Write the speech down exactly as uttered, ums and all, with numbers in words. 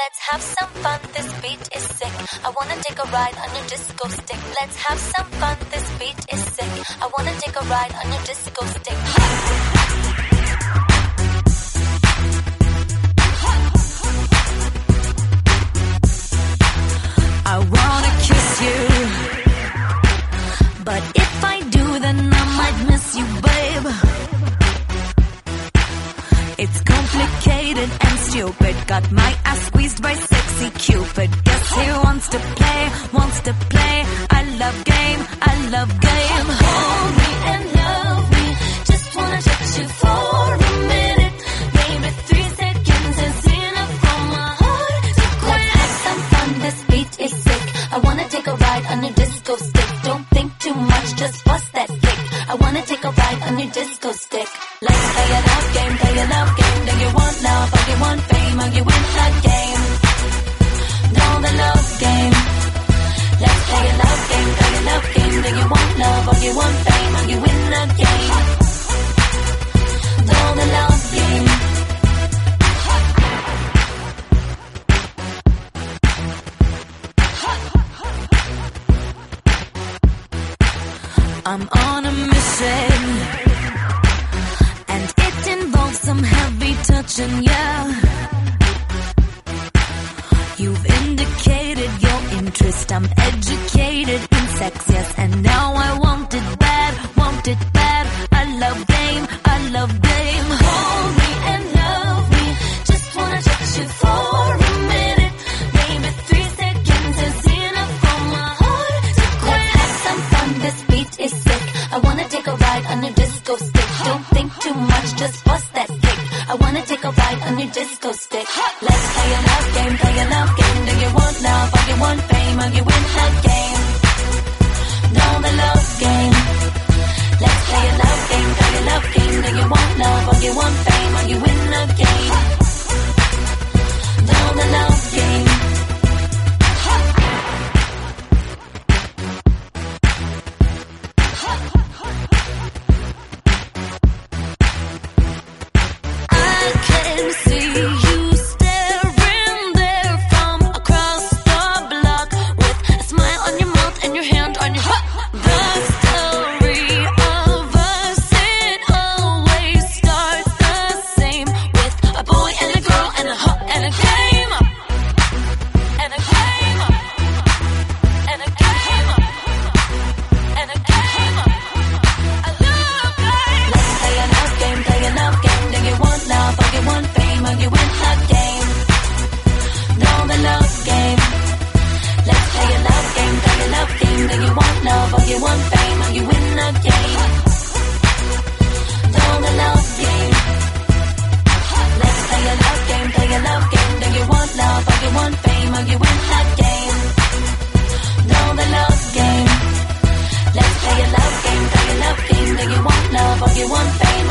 Let's have some fun, this beat is sick. I wanna take a ride on your disco stick. Let's have some fun, this beat is sick. I wanna take a ride on your disco stick. I wanna kiss you, but if I do, then I might miss you, babe. It's complicated and stupid. Got my ass squeezed by sexy Cupid. Guess he wants to play, wants to play. I love game, I love game. Hold me and love me. Just wanna touch you for a minute. Maybe three seconds is enough for my heart to quit. Let's have some fun, this beat is sick. I wanna take a ride on your disco stick. Don't think too much, just bust that kick. I wanna take a ride on your disco stick. Let's play a love game, play a love game. Do you want love or you want fame or you win the game? Know the love game. Let's play a love game, play a love game. Do you want love or you want fame or you win the game? Know the love game. I'm on a mission, and it involves some heavy touching, yeah. You've indicated your interest, I'm educated in sex, yes. And now I want it bad, want it bad. I love game, I love game. Hold me and love me, just wanna touch you for a minute. Maybe three seconds is enough for my heart to quit. Let's have some fun, this beat is sick. I wanna take a ride on your disco stick. Don't think too much, just bust that kick. I wanna take a ride on your disco stick. Let's play a love game, play a love game. Do you want love or you want fame or you win the game? Know the love game. Let's play a love game, play a love game. Do you want love or you want fame or you win the game? Know the love game. You want fame or you win the game? Know the love game. Let's play a love game, play a love game. Do you want love or you want fame or you win the game? Know the love game. Let's play a love game, play a love game. Do you want love or you want fame?